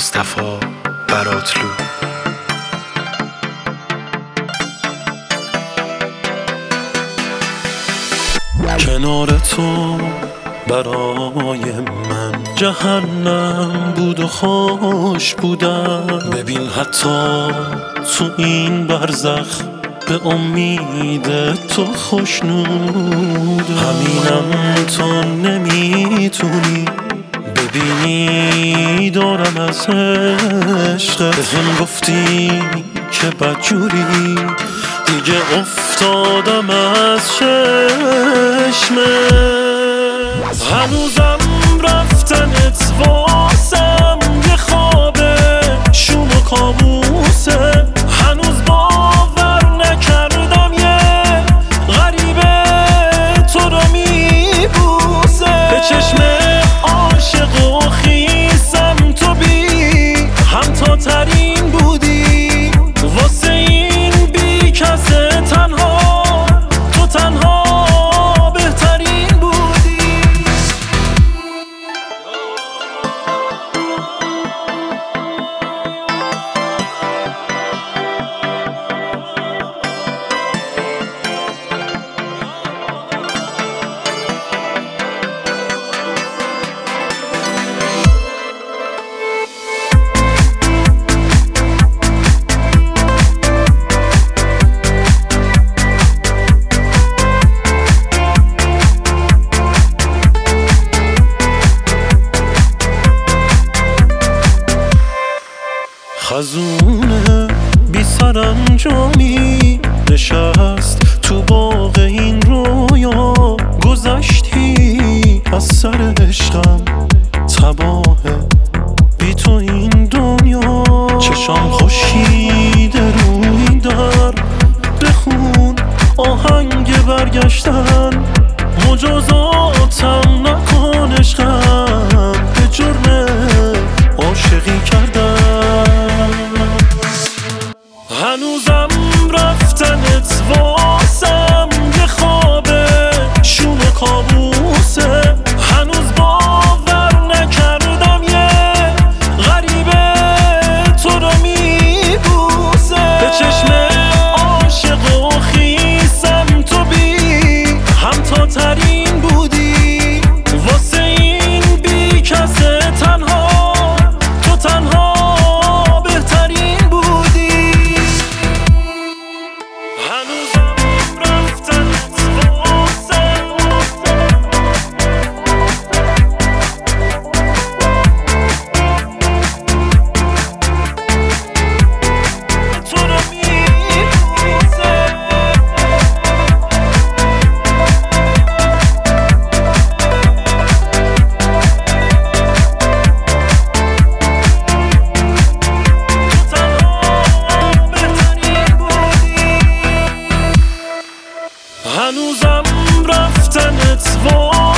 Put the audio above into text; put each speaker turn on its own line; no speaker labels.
مصطفی براتلو.
کنار تو برای من جهنم بود و خوش بودم. ببین حتی تو این برزخ به امید تو خوشنودم. همینم تو نمیتونی ببینی دارم از عشقت. بهم گفتی که بدجوری دیگه افتادم از چشمت. هنوزم رفتنت واسم یه خوابه شوم و کابوسه. هنوز باور نکردم یه غریبه تو رو میبوسه. به چشم عاشق و خیسم تو بی همتا ترین بودی. واسه این بی کسه تنها تو تنها بهترین بودی. خزونه بی سرانجامی نشست تو باغ این رویا. گذشتی از سر عشقم تباهه بی تو این دنیا. چشام خورشیده روی در بخون آهنگ برگشتن. مجازاتم نکن عشقم به جرم عاشقی کردن. هنوزم رفتنت واسم یه خوابه شوم و کابوسه. هنوز باور نکردم یه غریبه تو رو میبوسه. به چشم عاشق و خیسم تو بی همتا ترین بودی. واسه این بی کسه تنها تو تنها بهترین بودی. هنوزم رفتنت واسم تو رو میبوسه. هنوزم رفتنت